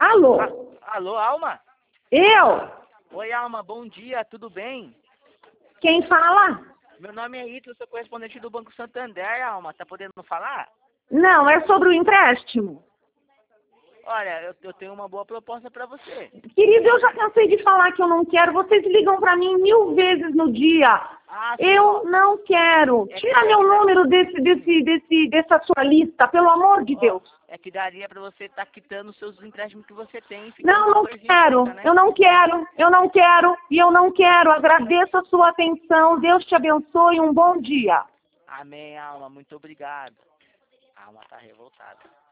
Alô? Alô, Alma? Eu? Oi, Alma, bom dia, tudo bem? Quem fala? Meu nome é Ítalo, sou correspondente do Banco Santander, Alma. Tá podendo falar? Não, é sobre o empréstimo. Olha, eu tenho uma boa proposta para você. Querido, eu já cansei de falar que eu não quero. Vocês ligam para mim 1000 vezes no dia. Ah, Eu não quero. Tira meu número dessa sua lista, pelo amor de Deus. É que daria para você estar quitando os seus empréstimos que você tem. Não quero. Conta, né? Eu não quero. E eu não quero. Agradeço a sua atenção. Deus te abençoe. Um bom dia. Amém, Alma. Muito obrigado. A Alma tá revoltada.